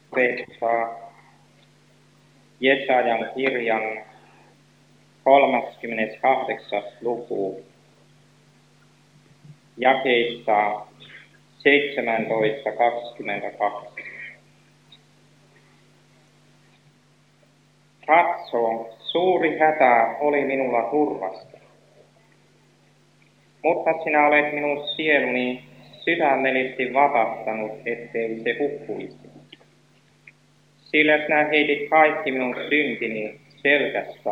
profeettaa Jesajan kirjan 38. luku jakeista 17-22. Katso, suuri hätä oli minulla turvasta, mutta sinä olet minun sieluni sydämellisesti vapahtanut, ettei se hukkuisi. Sillä sinä heitit kaikki minun syntini selkästä.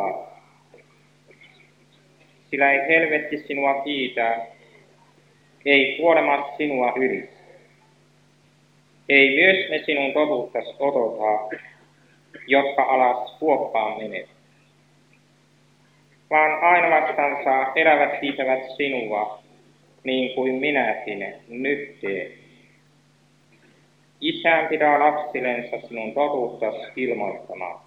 Sillä ei helvetti sinua kiitä, ei kuolema sinua yli. Ei myös ne sinun totuuttasi odota, jotka alas kuoppaan menet. Vaan ainoastansa elävät kiitävät sinua, niin kuin minäkin nyt teen. Isän pitää lapsillensa sinun totuuttasi ilmoittamaan.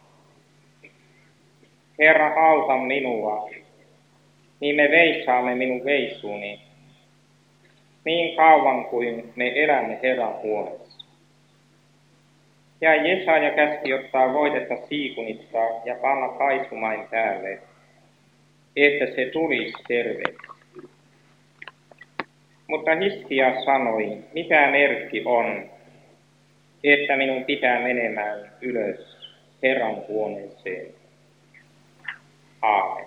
Herra, auta minua, niin me veisaamme minun veisuuni, niin kauan kuin me elämme Herran huolessa. Ja Jesaja käski ottaa voitetta siikunista ja panna kaisumain päälle, että se tulisi terveeksi. Mutta Hiskia sanoi, mikä merkki on, että minun pitää menemään ylös Herran huoneeseen. Aamen.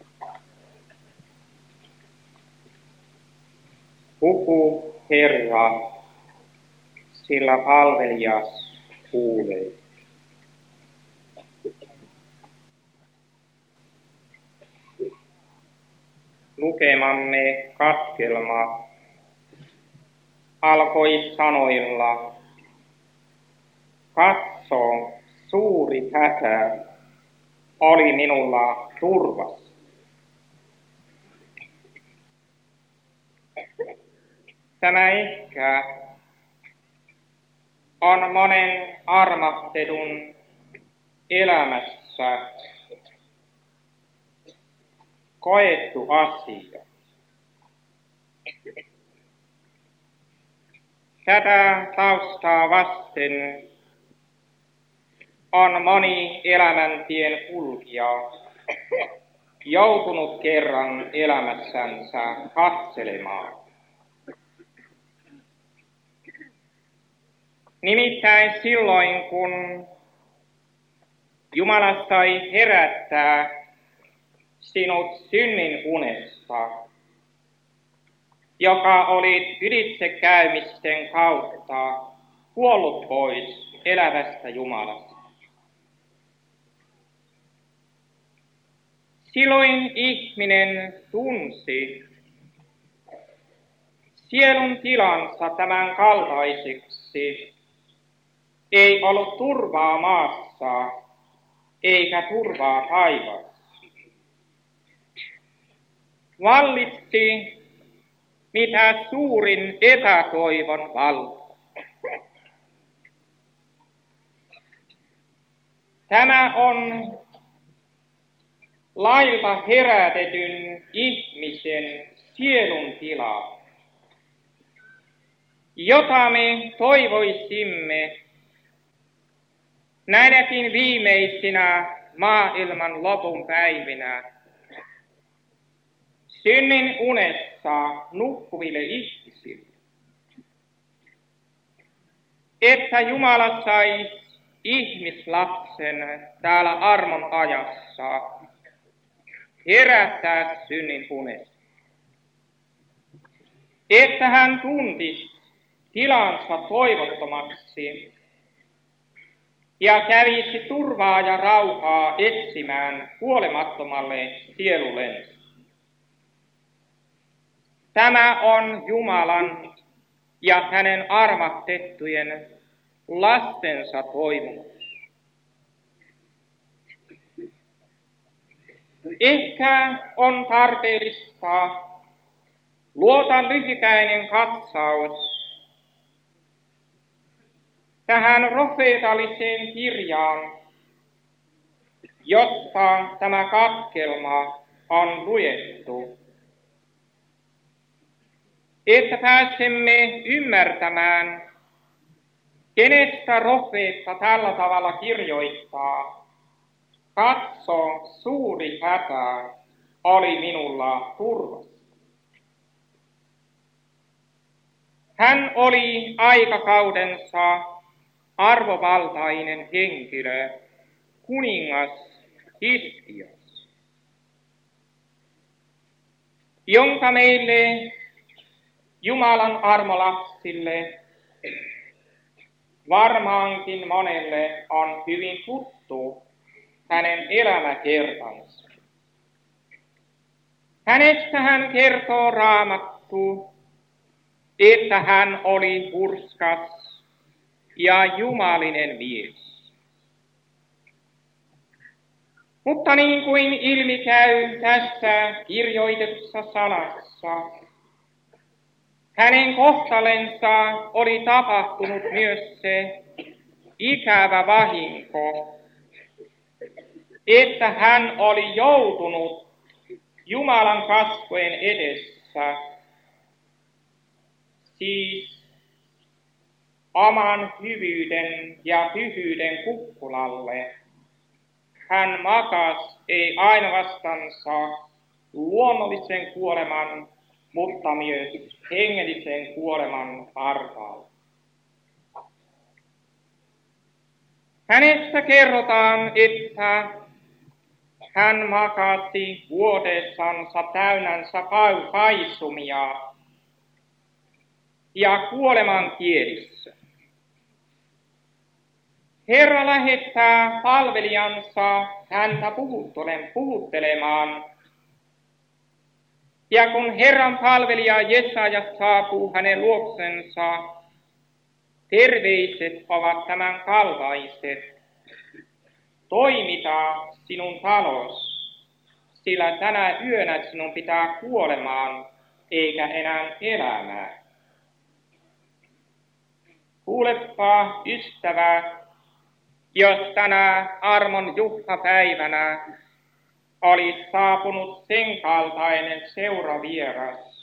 Puhu, Herra, sillä palvelijas kuulee. Lukemamme katkelma alkoi sanoilla: katso, suuri hätä oli minulla turvassa. Tämä ehkä on monen armastetun elämässä koettu asia. Tätä taustaa vasten on moni elämäntien kulkija joutunut kerran elämässänsä katselemaan. Nimittäin silloin, kun Jumala sai herättää sinut synnin unesta, joka oli ylitsekäymisten kautta kuollut pois elävästä Jumalasta. Silloin ihminen tunsi sielun tilansa tämän kaltaiseksi. Ei ollut turvaa maassa, eikä turvaa taivaassa. Vallitsi mitä suurin epätoivon valta. Tämä on lailta herätetyn ihmisen sielun tila, jota me toivoisimme näinäkin viimeisinä maailman lopun päivinä synnin unessa nukkuville ihmisille, että Jumala saisi ihmislapsen täällä armon ajassa herättää synnin unessa, että hän tuntisi tilansa toivottomaksi ja kävisi turvaa ja rauhaa etsimään kuolemattomalle sielullensa. Tämä on Jumalan ja hänen armastettujen lastensa toivomus. Ehkä on tarpeellista luota lyhykäinen katsaus tähän profeetalliseen kirjaan, jotta tämä katkelma on luettu, että pääsemme ymmärtämään, kenestä profeetta tällä tavalla kirjoittaa, katso, suuri hätä oli minulla turvassa. Hän oli aikakaudensa arvovaltainen henkilö, kuningas Hiskias, jonka meille Jumalan armolapsille varmaankin monelle on hyvin tuttu hänen elämäkertansa. Hänestä hän kertoo Raamattu, että hän oli hurskas ja jumalinen mies. Mutta niin kuin ilmi käy tässä kirjoitetussa sanassa, hänen kohtalensa oli tapahtunut myös se ikävä vahinko, että hän oli joutunut Jumalan kasvojen edessä, siis oman hyvyyden ja pyhyyden kukkulalle. Hän makas ei ainoastansa luonnollisen kuoleman, mutta myös hengellisen kuoleman partaalla. Hänestä kerrotaan, että hän makasi vuodessansa täynnänsä paisumia ja kuoleman kielissä. Herra lähettää palvelijansa häntä puhuttelemaan, ja kun Herran palvelija Jesaja saapuu hänen luoksensa, terveiset ovat tämän kaltaiset: toimita sinun talos, sillä tänä yönä sinun pitää kuolemaan, eikä enää elämää. Kuulepa, ystävä, jos tänä armon juhlapäivänä olisi saapunut sen kaltainen seuravieras,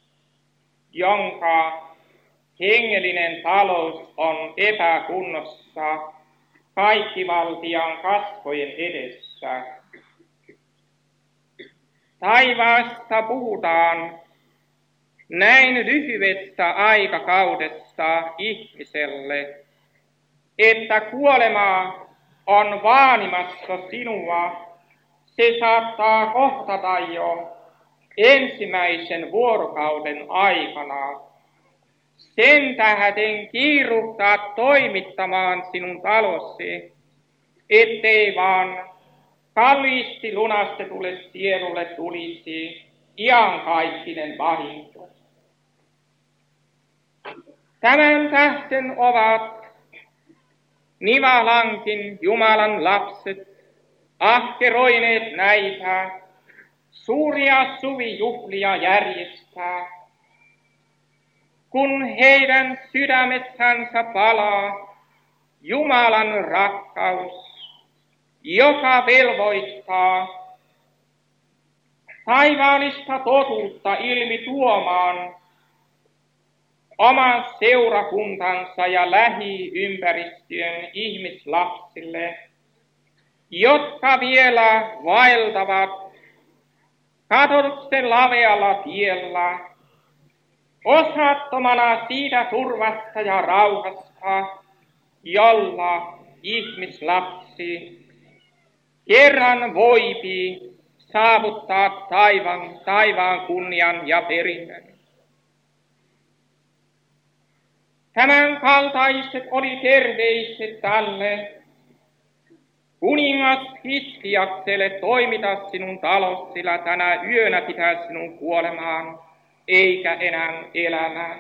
jonka hengellinen talous on epäkunnossa kaikkivaltiaan kasvojen edessä. Taivaasta puhutaan näin lyhyestä aikakaudesta ihmiselle, että kuolema on vaanimassa sinua. Se saattaa kohtata jo ensimmäisen vuorokauden aikana. Sen tähden kiiruhtaa toimittamaan sinun talosi, ettei vaan kalliisti lunastetulle sielulle tulisi iankaikkinen vahinko. Tämän tähden ovat Nivalankin Jumalan lapset ahkeroineet näitä suuria suvijuhlia järjestää, kun heidän sydämessänsä palaa Jumalan rakkaus, joka velvoittaa taivaallista totuutta ilmi tuomaan oman seurakuntansa ja lähiympäristön ihmislapsille, jotka vielä vaeltavat katotuksen lavealla tiellä, osattomana siitä turvasta ja rauhasta, jolla ihmislapsi kerran voipi saavuttaa taivaan kunnian ja perinnön. Tämän kaltaiset oli terveiset tälle kuningas Hiskiakselle: toimita sinun talos, sillä tänä yönä pitää sinun kuolemaan, eikä enää elämää.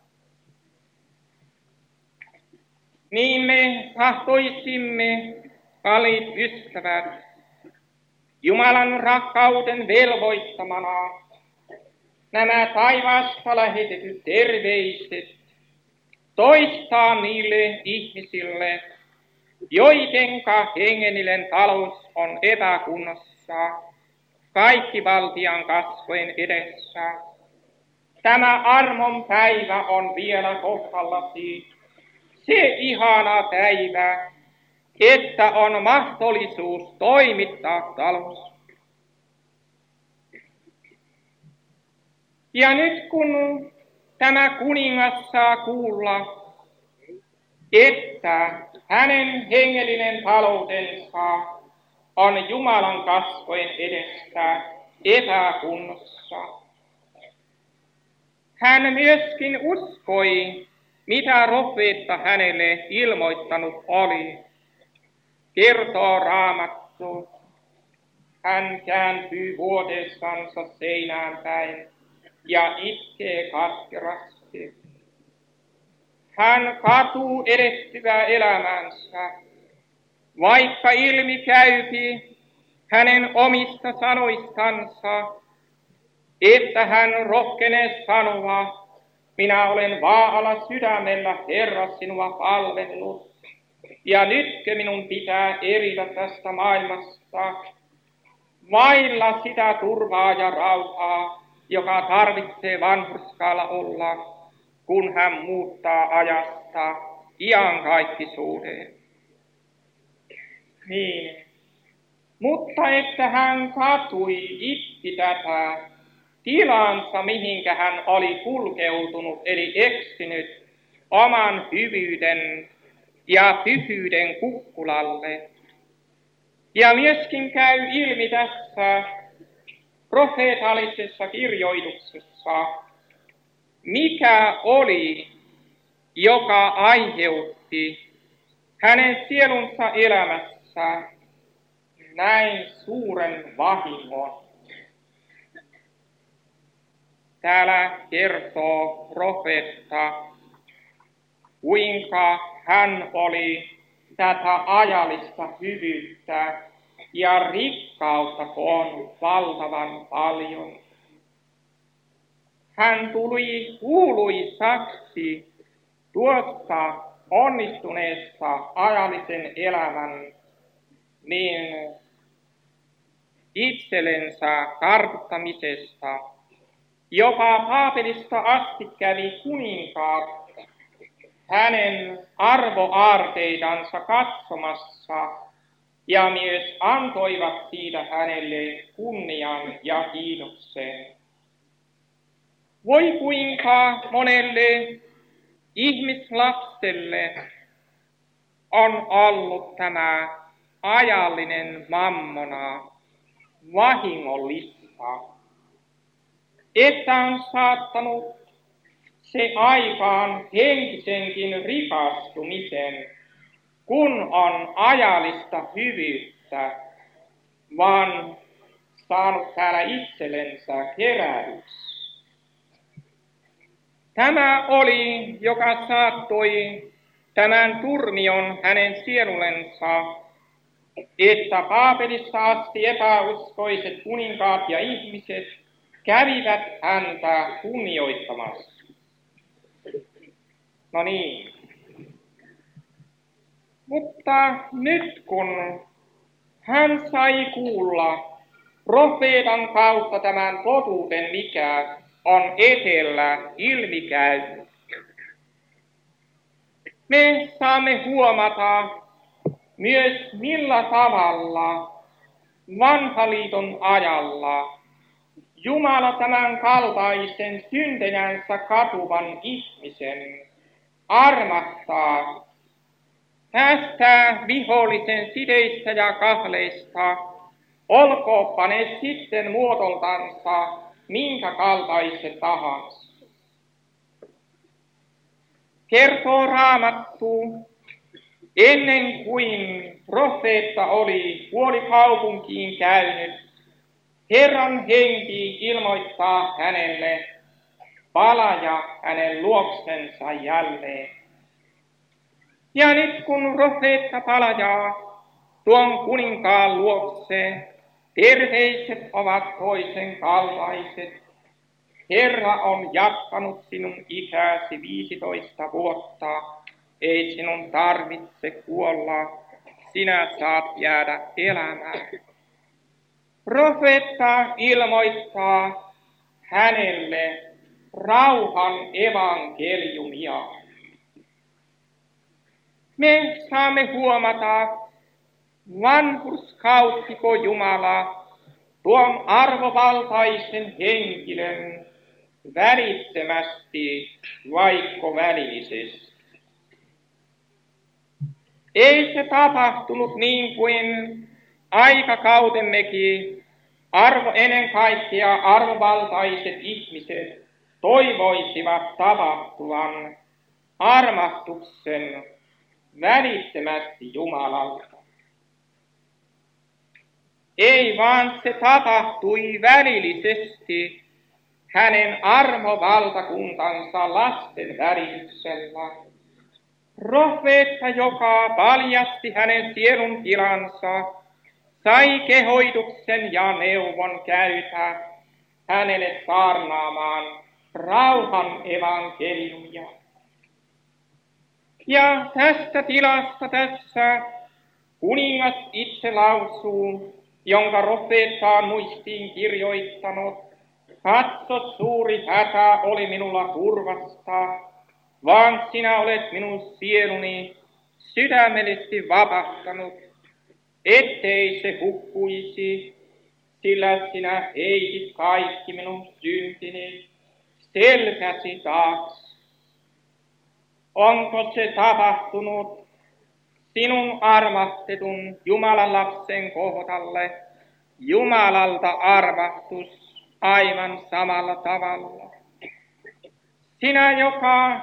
Niin me tahtoisimme, kalliit ystävät, Jumalan rakkauden velvoittamana nämä taivaasta lähetetyt terveiset toistaa niille ihmisille, joidenka hengellinen talous on epäkunnossa kaikkivaltiaan kasvojen edessä. Tämä armon päivä on vielä kohdallasi, se ihana päivä, että on mahdollisuus toimittaa talous. Ja nyt kun tämä kuningas saa kuulla, että hänen hengellinen taloutensa on Jumalan kasvojen edestä epäkunnossa, hän myöskin uskoi, mitä profeetta hänelle ilmoittanut oli. Kertoo Raamattu. Hän kääntyy vuodessansa seinään päin ja itkee katkerasti. Hän katuu edettyvää elämänsä, vaikka ilmi käypi hänen omista sanoistansa, että hän rohkenee sanoa, minä olen vaa'alla sydämellä Herra sinua palvellut, ja nytkö minun pitää eritä tästä maailmasta, vailla sitä turvaa ja rauhaa, joka tarvitsee vanhurskaalla olla, kun hän muuttaa ajasta iankaikkisuuteen. Niin. Mutta että hän katui, itki tätä tilansa, mihinkä hän oli kulkeutunut, eli eksynyt oman hyvyyden ja pyhyyden kukkulalle. Ja myöskin käy ilmi tässä profeetallisessa kirjoituksessa, mikä oli, joka aiheutti hänen sielunsa elämässä näin suuren vahingon. Täällä kertoo profeetta, kuinka hän oli tätä ajallista hyvyyttä ja rikkautta koonnut valtavan paljon. Hän tuli kuuluisaksi tuosta onnistuneesta ajallisen elämän niin itsellensä kartuttamisesta. Jopa Paapelista asti kävi kuninkaat hänen arvoaarteidansa katsomassa ja myös antoivat siitä hänelle kunnian ja kiitoksen. Voi kuinka monelle ihmislapselle on ollut tämä ajallinen mammona vahingollista, että on saattanut se aikaan henkisenkin rikastumisen, kun on ajallista hyvyyttä, vaan saanut täällä itsellensä keräyksi. Tämä oli, joka saattoi tämän turmion hänen sielullensa, että Paapelista asti epäuskoiset kuninkaat ja ihmiset kävivät häntä kunnioittamassa. No niin. Mutta nyt kun hän sai kuulla profeetan kautta tämän totuuden, mikä on etellä ilmikäynyt, me saamme huomata myös millä tavalla vanhaliiton ajalla Jumala tämän kaltaisen syntejänsä katuvan ihmisen armahtaa, päästää vihollisen sideistä ja kahleista, olkoonpa ne sitten muodoltansa minkä kaltaiset tahansa. Kertoo Raamattu, ennen kuin profeetta oli puolikaupunkiin käynyt, Herran henki ilmoittaa hänelle, palaja hänen luoksensa jälleen. Ja nyt kun profeetta palajaa tuon kuninkaan luokse, terveiset ovat toisen kaltaiset. Herra on jatkanut sinun ikäsi 15 vuotta, ei sinun tarvitse kuolla, sinä saat jäädä elämään. Profeetta ilmoittaa hänelle rauhan evankeliumia. Me saamme huomata, vanhurskauttiko Jumala tuon arvovaltaisen henkilön välittömästi vaikka välillisesti. Ei se tapahtunut niin kuin aikakautemmekin ennen kaikkea arvovaltaiset ihmiset toivoisivat tapahtuvan armastuksen välittömästi Jumalalta. Ei vaan se tapahtui välillisesti hänen armovaltakuntansa lasten välityksellä. Profeetta, joka paljasti hänen sielun tilansa, sai kehoituksen ja neuvon käytä hänelle saarnaamaan rauhan evankeliumia. Ja tästä tilasta tässä kuningas itse lausuu, jonka profeetta on muistiin kirjoittanut: katso, suuri hätä oli minulla turvasta, vaan sinä olet minun sieluni sydämellisesti vapahtanut, ettei se hukkuisi, sillä sinä heitit kaikki minun syntini selkäsi taakse. Onko se tapahtunut sinun armastetun Jumalan lapsen kohdalle, Jumalalta armastus aivan samalla tavalla? Sinä, joka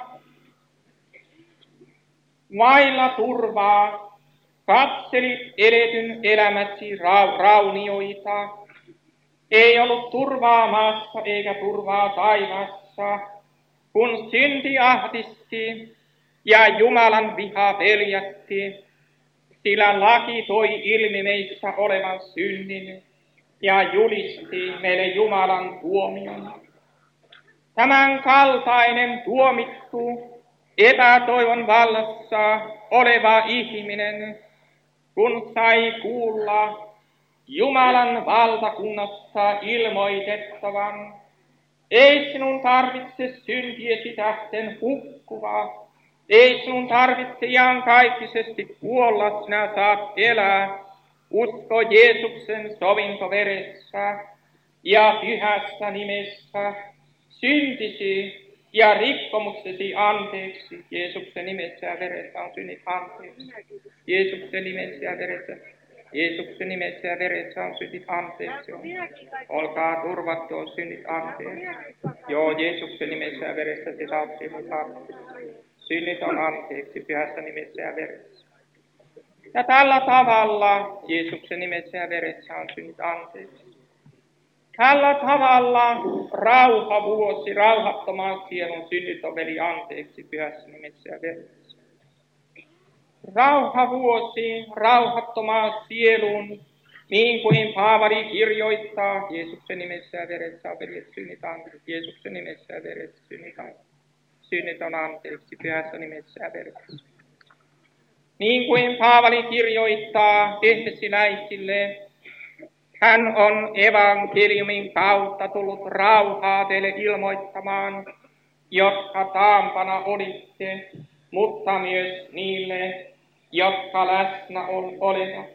vailla turvaa katselit eletyn elämäsi raunioita, ei ollut turvaa maassa eikä turvaa taivaassa, kun synti ahdisti ja Jumalan viha peljätti, sillä laki toi ilmi meissä olevan synnin ja julisti meille Jumalan tuomion. Tämän kaltainen tuomittu, epätoivon vallassa oleva ihminen, kun sai kuulla Jumalan valtakunnasta ilmoitettavan, ei sinun tarvitse syntiesi tähten hukkua, ei sinun tarvitse iankaikkisesti kuolla, sinä saat elää, usko Jeesuksen sovintoveressä ja pyhässä nimessä, syntisi ja rikkomuksesi anteeksi. Jeesuksen nimessä ja veressä on synnit anteeksi. Jeesuksen nimessä ja veressä. Jeesuksen nimessä ja veressä on synnit anteeksi. Olkaa turvattu, on synnit anteeksi. Joo, Jeesuksen nimessä ja veressä te saat synnit anteeksi. Synnit on anteeksi pyhässä nimessä ja veressä. Ja tällä tavalla Jeesuksen nimessä ja veressä on synnit anteeksi. Tällä tavalla rauhavuosi, rauhattoman sielun synnit veli anteeksi pyhässä nimessä ja veressä. Rauhavuosi, rauhattoman sielun, niin kuin Paavali kirjoittaa, Jeesuksen nimessä ja veressä on veljet synnit anteeksi. Jeesuksen nimessä ja veressä synnit on anteeksi pyhässä nimessä ja veressä. Niin kuin Paavali kirjoittaa efesiläisille, hän on evankeliumin kautta tullut rauhaa teille ilmoittamaan, jotka taampana olitte, mutta myös niille, jotka läsnä olivat.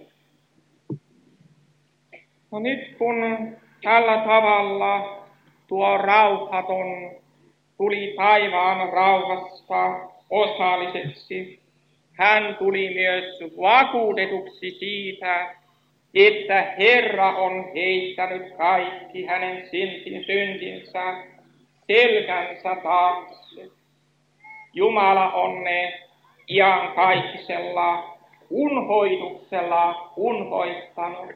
No nyt kun tällä tavalla tuo rauhaton tuli taivaan rauhasta osalliseksi, hän tuli myös vakuutetuksi siitä, että Herra on heittänyt kaikki hänen syntinsä selkänsä taakse. Jumala on ne iankaikkisella unhoituksella unhoittanut.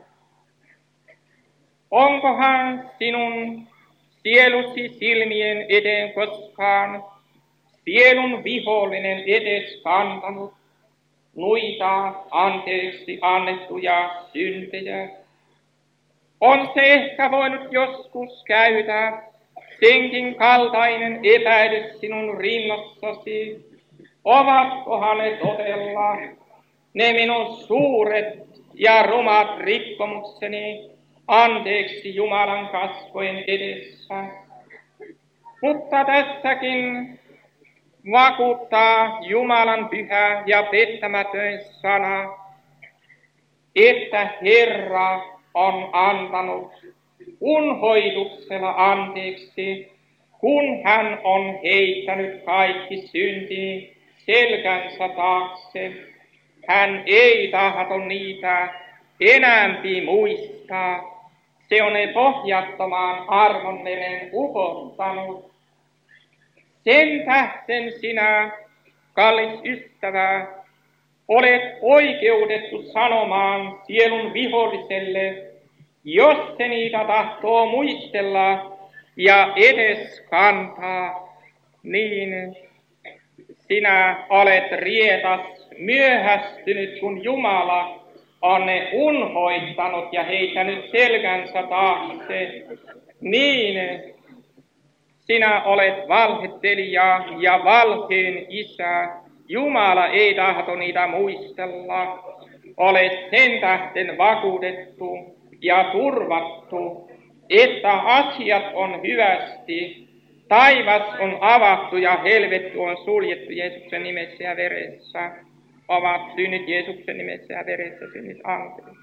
Onkohan sinun sielusi silmien eteen koskaan sielun vihollinen edes kantanut nuita anteeksi annettuja syntejä? On se ehkä voinut joskus käydä senkin kaltainen epäilys sinun rinnassasi, ovatkohan ne todella ne minun suuret ja rumat rikkomukseni anteeksi Jumalan kasvojen edessä? Mutta tässäkin vakuuttaa Jumalan pyhä ja pettämätön sana, että Herra on antanut unhoituksella anteeksi, kun hän on heittänyt kaikki synti selkänsä taakse. Hän ei tahdo niitä enämpi muistaa. Se on ne pohjattomaan armonmeren upottanut. Sen tähden sinä, kallis ystävä, olet oikeutettu sanomaan sielun viholliselle, jos se niitä tahtoo muistella ja edes kantaa, niin sinä olet rietas myöhästynyt, kun Jumala on ne unhoittanut ja heittänyt selkänsä taakse. Niin sinä olet valhettelija ja valheen isä. Jumala ei tahdo niitä muistella. Olet sen tähden vakuutettu ja turvattu, että asiat on hyvästi. Taivas on avattu ja helvetti on suljettu Jeesuksen nimessä ja veressä. Ovat synnit Jeesuksen nimessä ja veressä synnit anteeksi.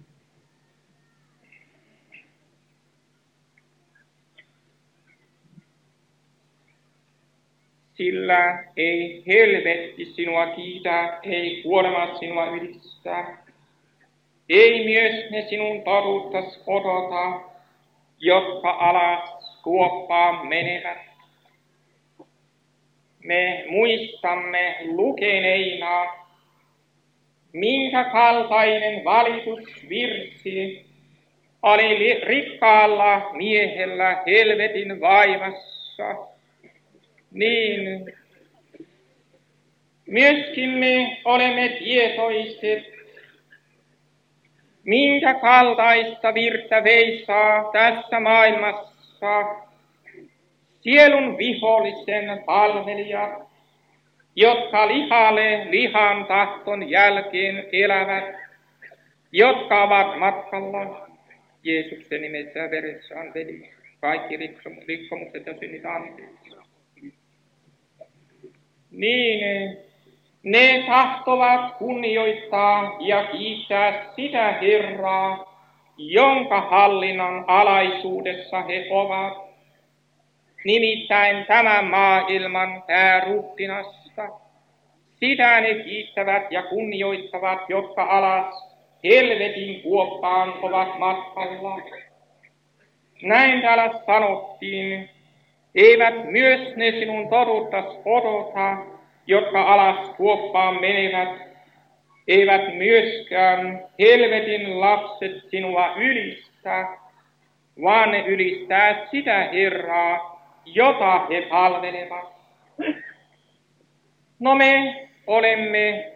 Sillä ei helvetti sinua kiitä, ei kuolema sinua ylistä. Ei myös ne sinun totuuttas odota, jotka alas kuoppaan menevät. Me muistamme lukeneina, minkä kaltainen valitusvirsi oli rikkaalla miehellä helvetin vaivassa. Niin myöskin me olemme tietoiset, minkä kaltaista virttä veisaa tässä maailmassa sielun vihollisen palvelijat, jotka lihalle lihan tahton jälkeen elävät, jotka ovat matkalla Jeesuksen nimessä ja veressä anteeksi kaikki rikkomukset ja synnit anteeksi. Niin ne tahtovat kunnioittaa ja kiittää sitä Herraa, jonka hallinnan alaisuudessa he ovat, nimittäin tämän maailman pääruhtinasta. Sitä ne kiittävät ja kunnioittavat, jotka alas helvetin kuoppaan ovat matkalla. Näin täällä sanottiin, eivät myös ne sinun totuuttas odota, jotka alas kuoppaan menevät, eivät myöskään helvetin lapset sinua ylistä, vaan ne ylistää sitä Herraa, jota he palvelevat. No me olemme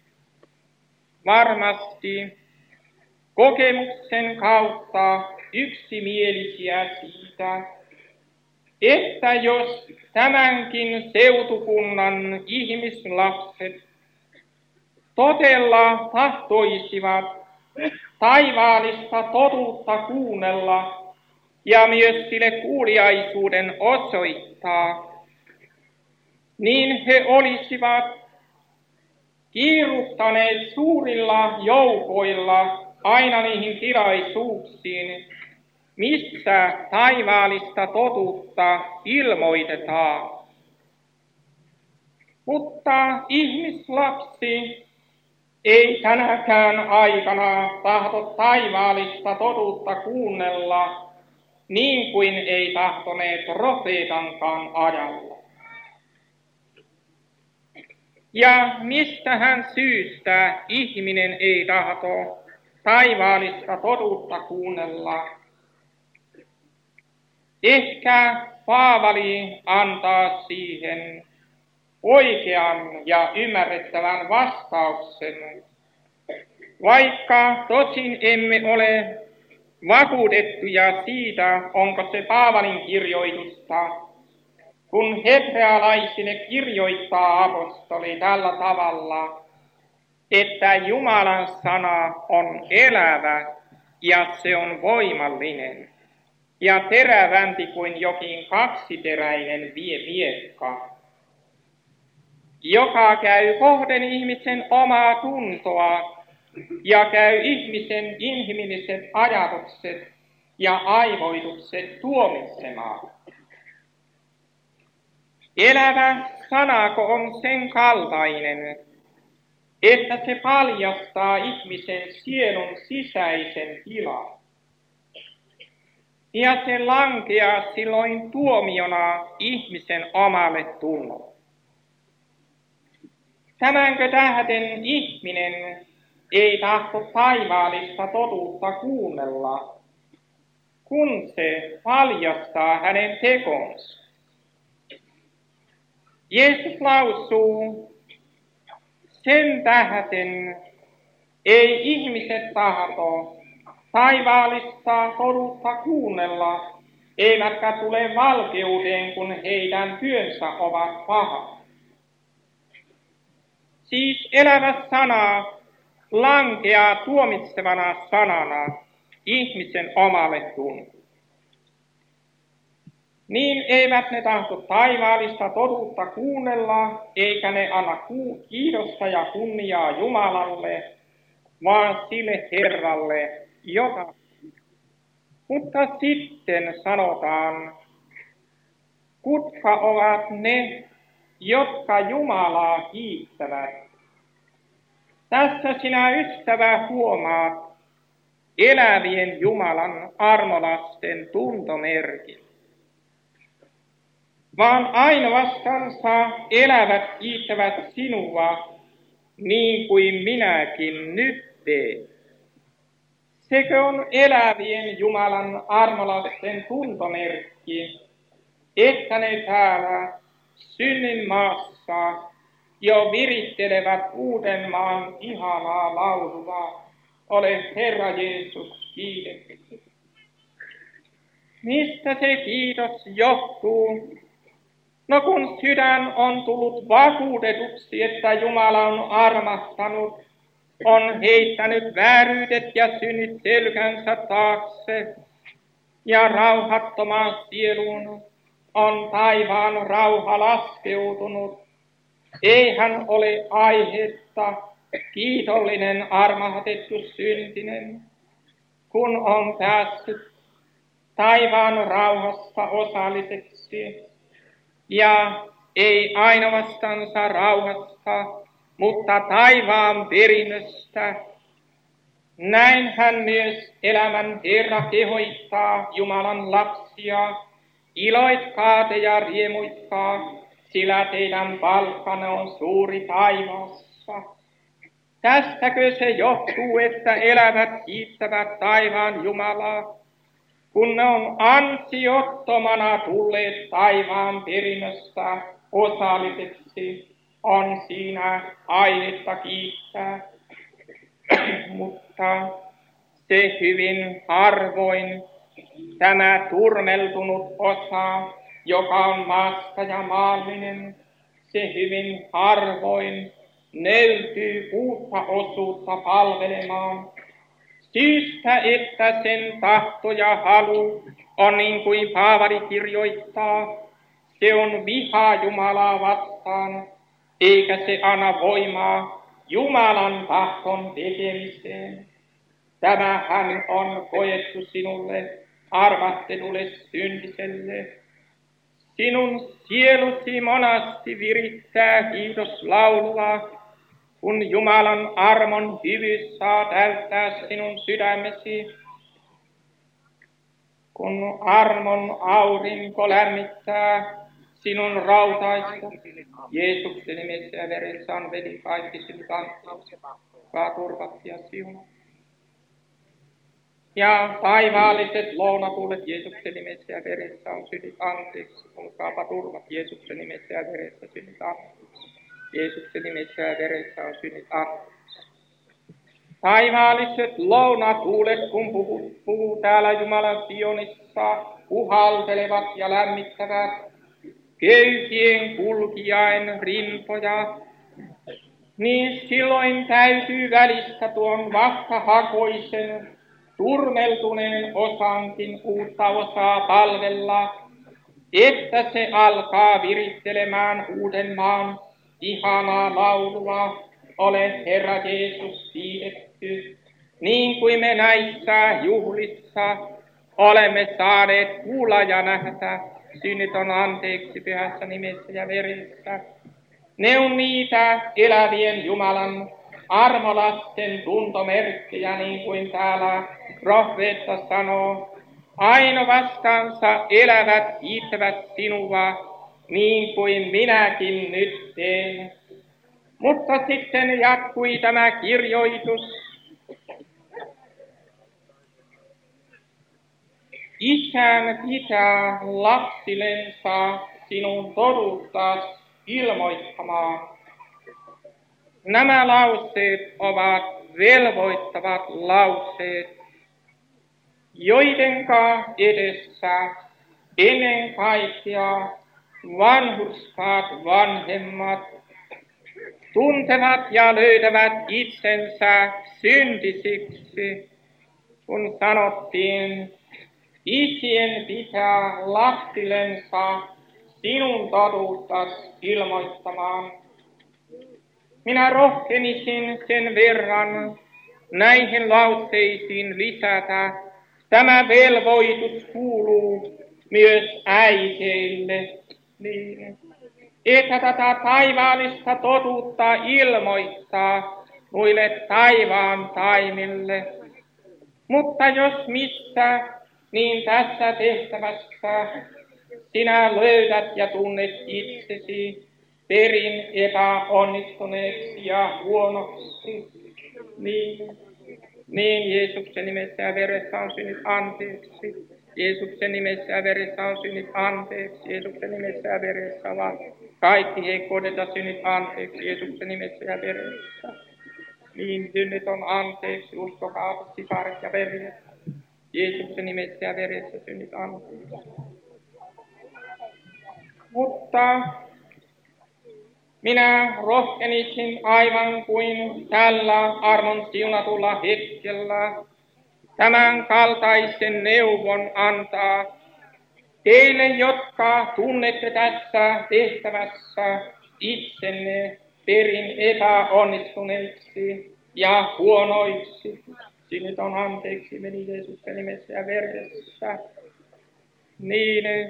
varmasti kokemuksen kautta yksimielisiä siitä, että jos tämänkin seutukunnan ihmislapset todella tahtoisivat taivaallista totuutta kuunnella ja myös sille kuuliaisuuden osoittaa, niin he olisivat kiiruhtaneet suurilla joukoilla aina niihin tilaisuuksiin, missä taivaallista totuutta ilmoitetaan. Mutta ihmislapsi ei tänäkään aikana tahdo taivaallista totuutta kuunnella, niin kuin ei tahtoneet profeetankaan ajalla. Ja mistähän syystä ihminen ei tahdo taivaallista totuutta kuunnella? Ehkä Paavali antaa siihen oikean ja ymmärrettävän vastauksen, vaikka tosin emme ole vakuutettuja siitä, onko se Paavalin kirjoitusta, kun hebrealaisille kirjoittaa apostoli tällä tavalla, että Jumalan sana on elävä ja se on voimallinen ja terävämpi kuin jokin kaksiteräinen miekka. joka käy kohden ihmisen omaa tuntoa ja käy ihmisen inhimilliset ajatukset ja aivoitukset tuomitsemaan. Elävä sanako on sen kaltainen, että se paljastaa ihmisen sielun sisäisen tilan. Ja se lankeaa silloin tuomiona ihmisen omalle tunnolle. Tämänkö tähden ihminen ei tahto taivaallista totuutta kuunnella, kun se paljastaa hänen tekonsa. Jeesus lausuu, sen tähden ei ihmiset tahto taivaallista totuutta kuunnella, eivätkä tule valkeuteen, kun heidän työnsä ovat pahat. Siis elävä sana lankeaa tuomitsevana sanana ihmisen omalle tunnolle. Niin eivät ne tahto taivaallista totuutta kuunnella, eikä ne anna kiitosta ja kunniaa Jumalalle, vaan sille Herralle, jota. Mutta sitten sanotaan, kutka ovat ne, jotka Jumalaa kiittävät. Tässä sinä, ystävä, huomaat elävien Jumalan armolasten tuntomerkin. Vaan ainoastansa elävät kiittävät sinua, niin kuin minäkin nyt teen. Sekö on elävien Jumalan armolasten tuntomerkki, että ne täällä synnin maassa jo virittelevät Uudenmaan ihanaa laulua, ole Herra Jeesus kiitetty. Mistä se kiitos johtuu? No kun sydän on tullut vakuutetuksi, että Jumala on armahtanut, on heittänyt vääryydet ja synnit selkänsä taakse, ja rauhattomaan sieluun on taivaan rauha laskeutunut. Ei hän ole aihetta kiitollinen armahtettu syntinen, kun on päässyt taivaan rauhasta osalliseksi, ja ei ainoastansa rauhasta, mutta taivaan perinnöstä. Näin hän myös elämän Herra kehoittaa Jumalan lapsia, iloitkaa te ja riemuitkaa, sillä teidän palkkanne on suuri taivaassa. Tästäkö se johtuu, että elävät kiittävät taivaan Jumalaa, kun ne on ansiottomana tulleet taivaan perinnöstä osalliseksi, on siinä aihetta kiittää. Mutta se hyvin harvoin tämä turmeltunut osa, joka on maasta ja maallinen, se hyvin harvoin nöyrtyy uutta osuutta palvelemaan. Syystä, että sen tahto ja halu on niin kuin Paavali kirjoittaa, se on vihaa Jumalaa vastaan, eikä se anna voimaa Jumalan tahton tekemiseen. Tämähän on koettu sinulle arvahtelulle syntiselle. Sinun sielusi monasti virittää kiitoslaulua, kun Jumalan armon hyvyys saa täyttää sinun sydämesi. Kun armon aurinko lämmittää sinun rautaista, Jeesuksen nimessä ja veressä on veli kaikki sinut antaa turvat ja siunat. Ja taivaalliset lounatuulet Jeesuksen nimessä ja veressä on synnit anteeksi. Olkaapa turvat Jeesuksen nimessä ja veressä synnit anteeksi. Jeesuksen nimessä ja veressä on synnit anteeksi. Taivaalliset lounatuulet, kun puhuu täällä Jumalan Sionissa, puhaltelevat ja lämmittävät köyhien kulkijain rintoja, niin silloin täytyy välistä tuon vastahakoisen, turmeltuneen osankin uutta osaa palvella, että se alkaa virittelemään Uudenmaan ihanaa laulua ole Herra Jeesus kiitetty, niin kuin me näissä juhlissa olemme saaneet kuulla ja nähdä. Synnit on anteeksi pyhässä nimessä ja veressä. Ne on niitä elävien Jumalan armolasten tuntomerkkejä, niin kuin täällä profeetta sanoo. Aino vastaansa elävät kiittävät sinua, niin kuin minäkin nyt teen. Mutta sitten jatkui tämä kirjoitus. Isän pitää lapsillensa sinun totuuttas ilmoittamaan. Nämä lauseet ovat velvoittavat lauseet, joidenka edessä ennen kaikkea vanhurskaat vanhemmat tuntevat ja löytävät itsensä syntisiksi, kun sanottiin, isien pitää lapsillensa sinun totuuttas ilmoittamaan. Minä rohkenisin sen verran näihin lauseisiin lisätä. Tämä velvoitus kuuluu myös äiteille, niin, että tätä taivaallista totuutta ilmoittaa muille taivaan taimille. Mutta jos missä, niin tässä tehtävässä sinä löydät ja tunnet itsesi perin epäonnistuneeksi ja huonoksi, niin Jeesuksen nimessä ja veressä on synnit anteeksi. Jeesuksen nimessä ja veressä on synnit anteeksi. Jeesuksen nimessä ja veressä ovat kaikki heikkoudet ja synnit anteeksi. Jeesuksen nimessä ja veressä. Niin synnit on anteeksi, uskokaa sisaret ja veljet. Jeesuksen nimessä ja veressä synnit anteeksi. Mutta minä rohkenisin aivan kuin tällä armon siunatulla hetkellä tämän kaltaisen neuvon antaa teille, jotka tunnette tässä tehtävässä itsenne perin epäonnistuneiksi ja huonoiksi. Synnit on anteeksi meni Jeesuksen nimessä ja veressä. Niin,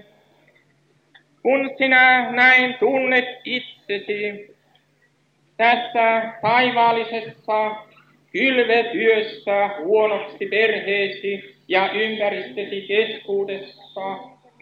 kun sinä näin tunnet itsesi tässä taivaallisessa kylvetyössä huonoksi perheesi ja ympäristösi keskuudessa,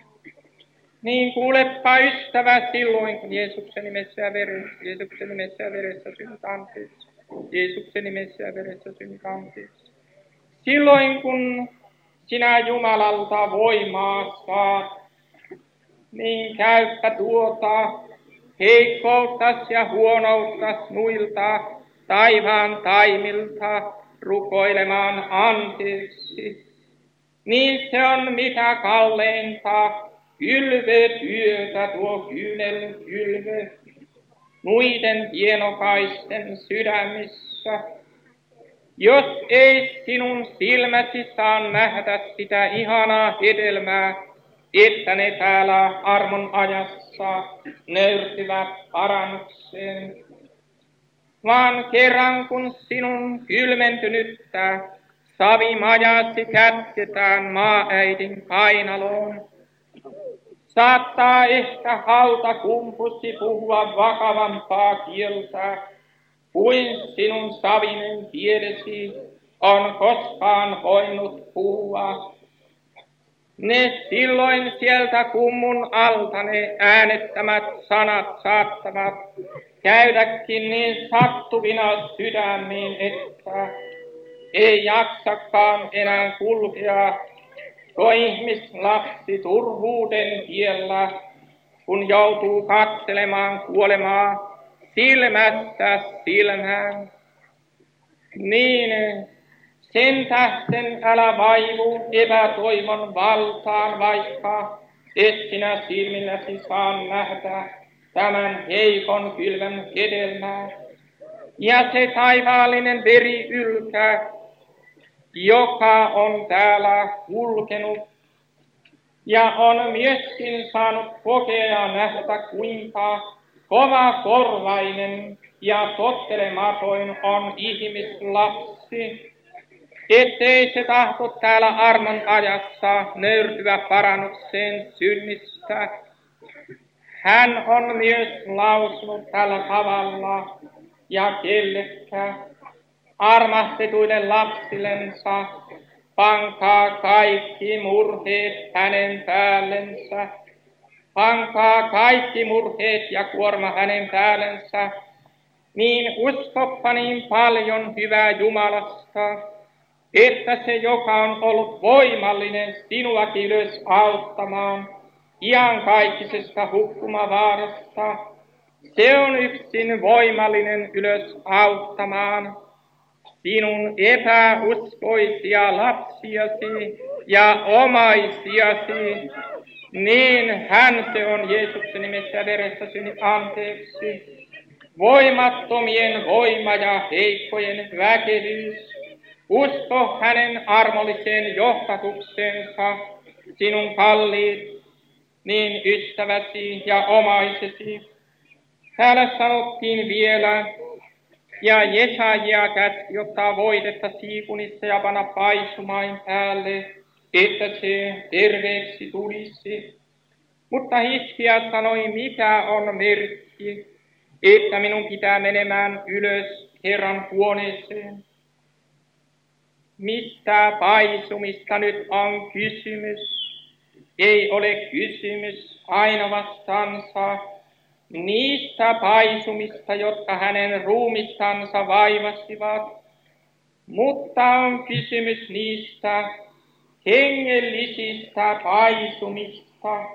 niin kuulepa ystävä silloin, kun Jeesuksen nimessä ja veressä synnit anteeksi. Jeesuksen nimessä ja veressä synnit anteeksi. Silloin kun sinä Jumalalta voimaa saat, niin käypä tuota heikkouttas ja huonouttas muilta taivaan taimilta rukoilemaan anteeksi. Niin se on mitä kalleinta kylvötyötä tuo kyynelkylvö muiden hienokaisten sydämissä. Jos ei sinun silmäsi saa nähdä sitä ihanaa hedelmää, että ne täällä armon ajassa nöyrtyvät parannukseen, vaan kerran kun sinun kylmentynyttä savimajasi kätketään maaäidin kainaloon, saattaa ehkä hautakumpusi puhua vakavampaa kieltä kuin sinun savinen kielesi on koskaan voinut puhua. Ne silloin sieltä kummun alta ne äänettämät sanat saattavat käydäkin niin sattuvina sydämiin, että ei jaksakaan enää kulkea tuo ihmislapsi turhuuden tiellä, kun joutuu katselemaan kuolemaa silmästä silmään. Niin sen tähden älä vaivu epätoivon valtaan, vaikka et sinä silmilläsi saa nähdä tämän heikon kylvön hedelmää. Ja se taivaallinen veri ylkä, joka on täällä kulkenut ja on myöskin saanut kokea nähdä, kuinka kova korvainen ja tottelematon on ihmislapsi, ettei se tahto täällä armon ajassa nöyrtyä parannukseen synnistä. Hän on myös lausunut tällä tavalla, ja kellekään armastetuille lapsillensa pankaa kaikki murheet hänen päällensä. Pankaa kaikki murheet ja kuorma hänen päällensä, niin uskoppa niin paljon hyvää Jumalasta, että se, joka on ollut voimallinen sinuakin ylös auttamaan iankaikkisesta hukkumavaarasta, se on yksin voimallinen ylös auttamaan sinun epäuskoisia lapsiasi ja omaisiasi, niin hän se on Jeesuksen nimessä ja veressä synny anteeksi. Voimattomien voima ja heikkojen väkevyys, usko hänen armolliseen johtatuksensa, sinun kalliit, niin ystäväsi ja omaisesi. Täällä sanottiin vielä, ja Jesaja käski ottaa voitetta siikunissa ja panna paisumain päälle, että se terveeksi tulisi. Mutta Hiskia sanoi, mikä on merkki, että minun pitää menemään ylös Herran huoneeseen. Mistä paisumista nyt on kysymys? Ei ole kysymys aina vastansa niistä paisumista, jotka hänen ruumistansa vaivasivat, mutta on kysymys niistä hengellisistä paisumista,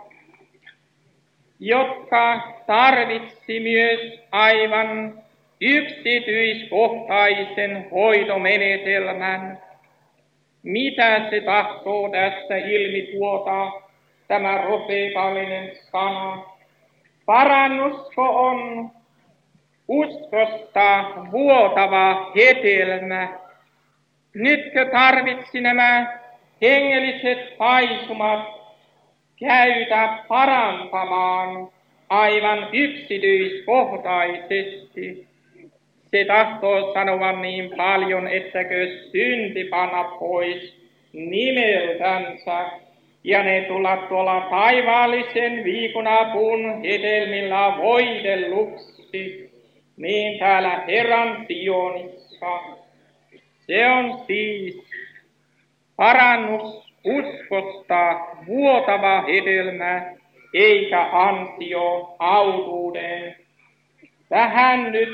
jotka tarvitsi myös aivan yksityiskohtaisen hoitomenetelmän. Mitä se tahtoo tässä ilmi tuota, tämä profeetallinen sana? Parannusko on uskosta vuotava hedelmä? Nytkö tarvitsi nämä hengelliset paisumat käytä parantamaan aivan yksityiskohtaisesti? Se tahtoo sanoa niin paljon, ettäkö synti panna pois nimeltänsä, ja ne tulla tuolla taivaallisen viikunapuun hedelmillä voidelluksi, niin täällä Herran Sionissa. Se on siis parannus uskosta vuotava hedelmä, eikä ansio autuuden. Tähän nyt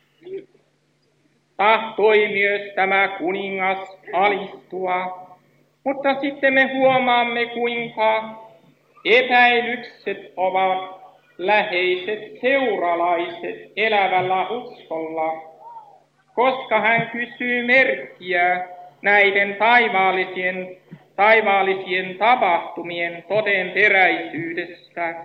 tahtoi myös tämä kuningas alistua, mutta sitten me huomaamme, kuinka epäilykset ovat läheiset seuralaiset elävällä uskolla, koska hän kysyy merkkiä näiden taivaallisien tapahtumien todenperäisyydestä.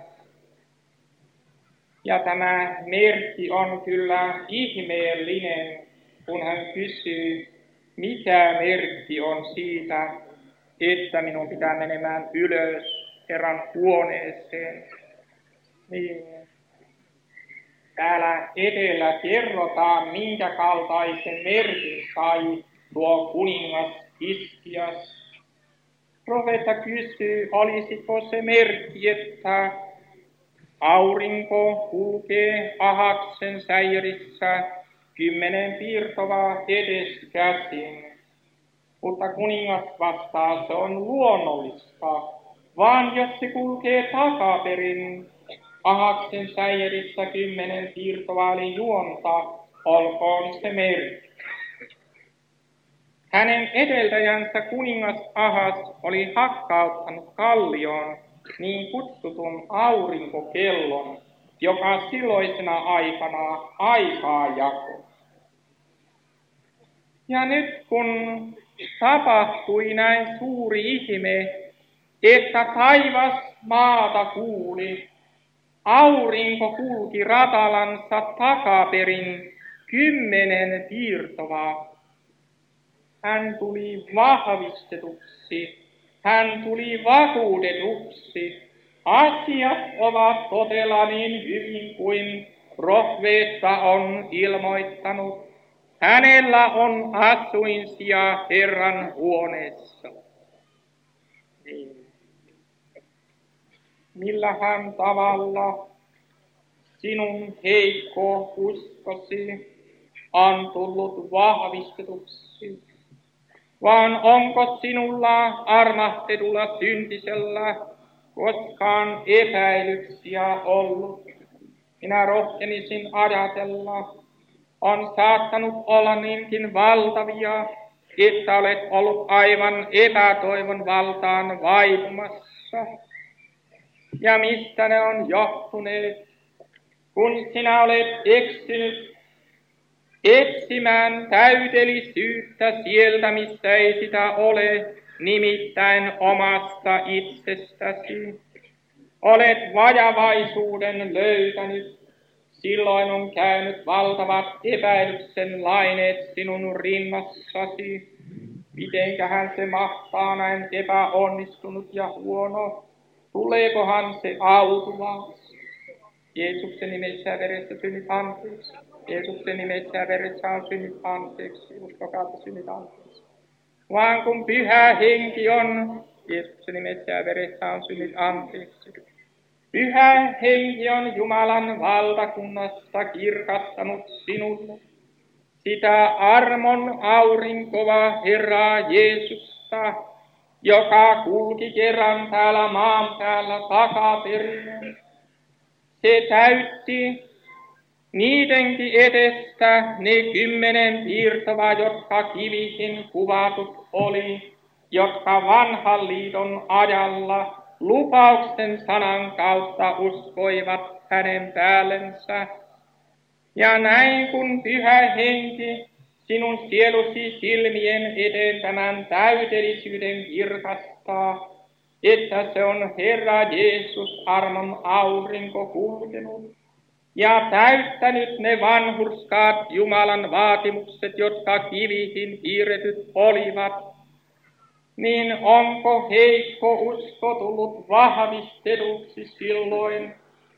Ja tämä merkki on kyllä ihmeellinen, kun hän kysyy, mikä merkki on siitä, että minun pitää menemään ylös Herran huoneeseen. Niin. Täällä edellä kerrotaan, minkä kaltaisen merkin sai tuo kuningas Hiskias. Profeetta kysyy, olisiko se merkki, että aurinko kulkee Ahaksen säirissä 10 piirtovaa edeskäsin. Mutta kuningas vastaa, se on luonnollista, vaan jos se kulkee takaperin Ahaksen säirissä 10 piirtovaa eli juonta, olkoon se merkki. Hänen edeltäjänsä kuningas Ahas oli hakkauttanut kallioon niin kutsutun aurinkokellon, joka silloisena aikana aikaa jakoi. Ja nyt kun tapahtui näin suuri ihme, että taivas maata kuuli, aurinko kulki ratalansa takaperin 10 piirtovaa. Hän tuli vahvistetuksi, hän tuli vakuutetuksi. Asiat ovat todella niin hyvin kuin profeetta on ilmoittanut, hänellä on asuinsija Herran huoneessa. Niin. Millähän tavalla sinun heikko uskosi on tullut vahvistetuksi, vaan onko sinulla armahtetulla syntisellä koskaan epäilyksiä ollut? Minä rohkenisin ajatella, on saattanut olla niinkin valtavia, että olet ollut aivan epätoivon valtaan vaipumassa. Ja mistä ne on johtuneet, kun sinä olet eksynyt etsimään täydellisyyttä sieltä, missä ei sitä ole, nimittäin omasta itsestäsi. Olet vajavaisuuden löytänyt, silloin on käynyt valtavat epäilyksen laineet sinun rinnassasi. Mitenkähän se mahtaa näin epäonnistunut ja huono? Tuleekohan se autuvaksi? Jeesuksen nimessä ja veressä synnit anteeksi. Jeesuksen nimessä ja veressä on synnit anteeksi. Uskokaa, että synnit anteeksi. Vaan kun Pyhä Henki on, Jeesuksen nimessä ja veressä on synnit anteeksi. Pyhä Henki on Jumalan valtakunnasta kirkastanut sinulle sitä armon aurinkoa Herraa Jeesusta, joka kulki kerran täällä maan päällä takaperin. Se täytti niidenkin edestä ne 10 piirtoa, jotka kivihin kuvatut oli, jotka vanhan liiton ajalla lupauksen sanan kautta uskoivat hänen päällensä. Ja näin kun Pyhä Henki sinun sielusi silmien eteen tämän täydellisyyden kirkastaa, että se on Herra Jeesus armon aurinko kulkenut ja täyttänyt ne vanhurskaat Jumalan vaatimukset, jotka kivihin piirretyt olivat, niin onko heikko usko tullut vahvistetuksi silloin?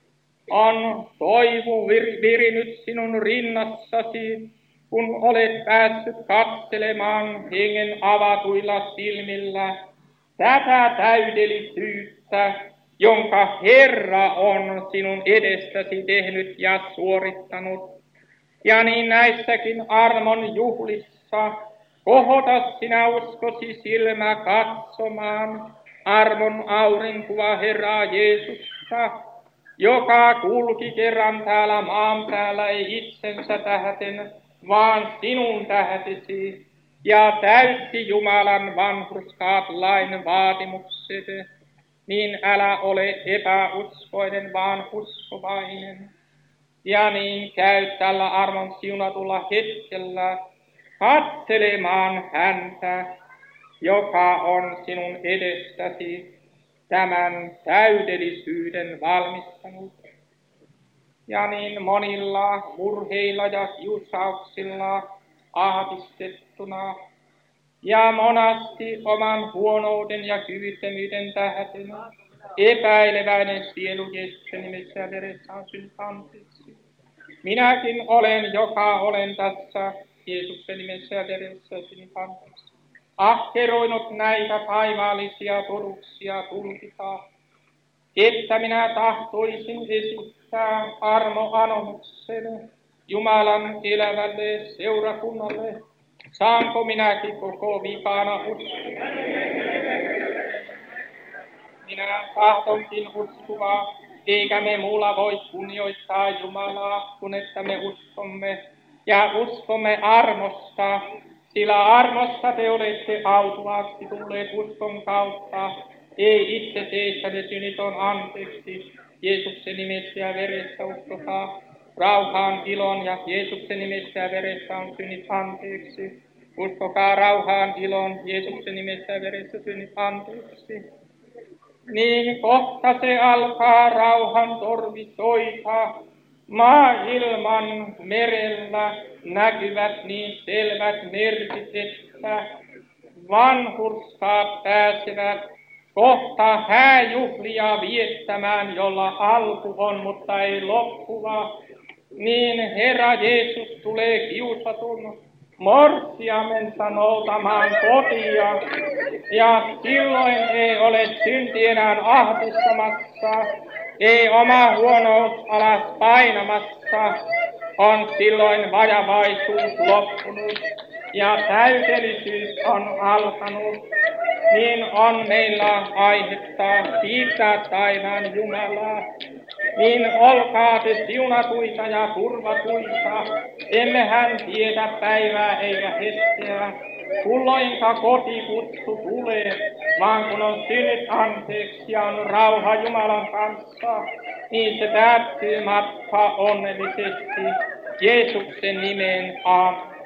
On toivo virinyt sinun rinnassasi, kun olet päässyt katselemaan hengen avatuilla silmillä tätä täydellisyyttä, jonka Herra on sinun edestäsi tehnyt ja suorittanut. Ja niin näissäkin armon juhlissa kohota sinä uskosi silmä katsomaan armon aurinkoa Herraa Jeesusta, joka kulki kerran täällä maan päällä ei itsensä tähten, vaan sinun tähtesi, ja täytti Jumalan vanhurskaat lain vaatimukset, niin älä ole epäuskoinen, vaan uskovainen. Ja niin käy tällä armon siunatulla hetkellä katselemaan häntä, joka on sinun edestäsi tämän täydellisyyden valmistanut. Ja niin monilla murheilla ja kiusauksilla ahdistettuna ja monasti oman huonouden ja kyvyttömyyden tähden epäileväinen sielu Jeesuksen nimessä ja veressä on synnyt anteeksi. Minäkin olen, joka olen tässä Jeesuksen nimessä ja veressä synnyt anteeksi. Ahkeroinut näitä taivaallisia totuuksia tulkita, että minä tahtoisin esittää armoanomuksen Jumalan elävälle seurakunnalle. Saanko minäkin koko vikana uskoa? Minä tahtonkin uskoa, eikä me muulla voi kunnioittaa Jumalaa, kun että me uskomme ja uskomme armosta, sillä armosta te olette autuaaksi tulleet uskon kautta. Ei itse teistä ne synnit on anteeksi. Jeesuksen nimessä ja veressä uskokaa. Rauhaan, ilon ja Jeesuksen nimessä ja veressä on synnit anteeksi. Uskokaa rauhaan, ilon, Jeesuksen nimessä ja veressä synnit anteeksi. Niin kohta se alkaa rauhan torvi soitaa. Maailman merellä näkyvät niin selvät merkit, että vanhurskaat pääsevät kohta hääjuhlia viettämään, jolla alku on, mutta ei loppuva. niin Herra Jeesus tulee kiusatun morsiamensa noutamaan kotia, ja silloin ei ole synti enää ahdistamassa, ei oma huonous alas painamassa, on silloin vajavaisuus loppunut ja täydellisyys on alkanut, niin on meillä aihetta kiittää taivaan Jumalaa. Niin olkaa te siunatuita ja turvatuita, emmehän tiedä päivää eikä hetkeä, kulloinka kotikutsu tulee, vaan kun on synnit anteeksi ja on rauha Jumalan kanssa, niin se täyttyy matka onnellisesti Jeesuksen nimeen. Aamen.